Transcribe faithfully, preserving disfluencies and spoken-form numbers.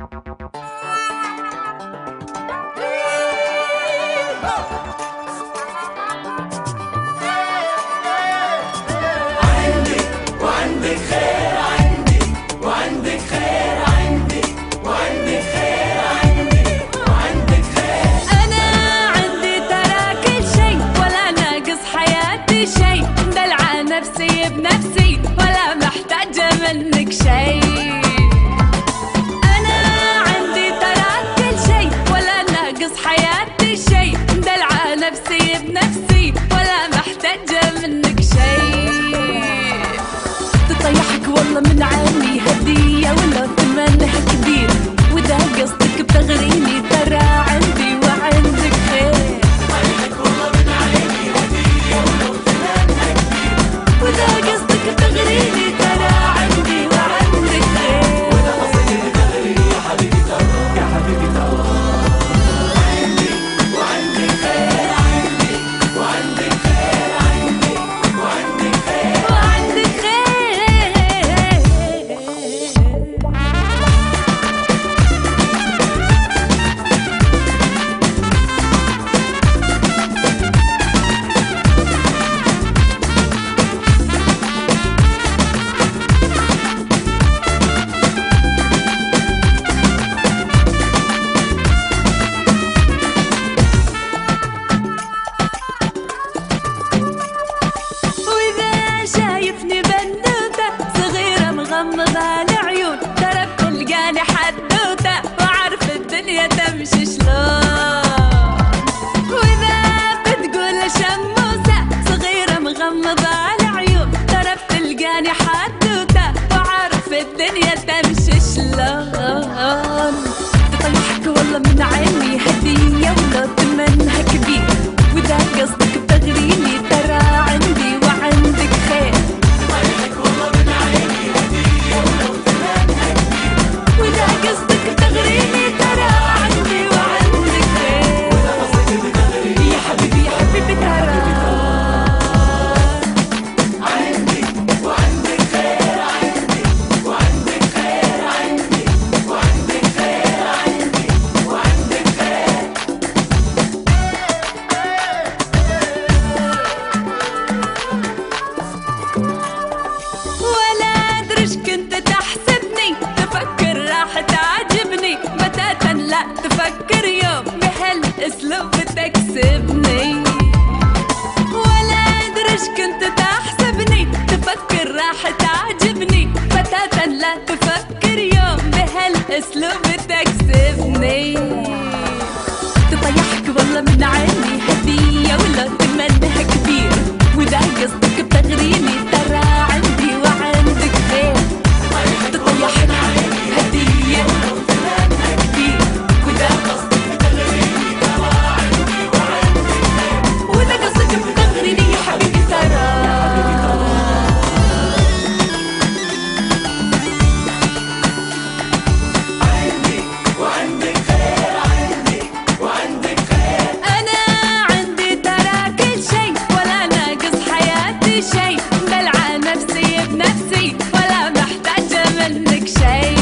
نفسي بنفسي ولا محتاجة منك شي. أنا عندي تراك كل شي ولا ناقص حياتي شي، مدلعة نفسي بنفسي ولا محتاجة منك شي. تطيحك والله من عيني هدية ولا ثمنها كبير، وإذا قصدك بتغريني ترى عندي وعندك خير. وإذا قصدك تغريني ترى عندي وعندك خير. وإذا قصدك تغريني يا حبيبي ترى يا حبيبي ترى عندي وعندك خير. عندي وعندك خير. عندي وعندك خير. وعندك خير. شايفني بنوتة صغيرة مغمضة العيون، ترى بتلقاني حدوتة وعارف الدنيا تمشي شلون. وإذا بتقول شموسة صغيرة مغمضة العيون، ترى بتلقاني حدوتة وعارف الدنيا تمشي شلون. تطيحك والله من عيني هدية ولا ثمنها كبير، وإذا قصدك بتغريني ترى عندي وعندك خير. تطيحك والله من عيني هدية ولو ثمنها كبير، وإذا قصدك بتغريني ترى عندي وعندك خير. وإذا قصدك بتغريني يا حبيبي يا حبيبي ترى عندي وعندك خير. عندي وعندك خير. عندي وعندك خير. عندي وعندك خير. ولا أدري إيش كنت تحسبني، تفكر راح تعجبني بتاتا، لا تفكر يوم بهالأسلوب تكسبني. ولا أدري إيش كنت تحسبني، تفكر راح تعجبني بتاتا، لا تفكر يوم بهالأسلوب تكسبني. تطيحك والله من عيني هدية ولا ثمنها كبير، وإذا قصدك بتغريني ترى عندي وعندك خير. تطيحك هدية ولا ثمنها كبير، وإذا قصدك بتغريني ترى عندي وعندك خير. وإذا قصدك بتغريني يا حبيبي ترى عندي وعندك خير. عندي وعندك خير. أنا عندي ترى كل شي ولا ناقص حياتي شي، مدلعة نفسي بنفسي ولا محتاجة منك شي.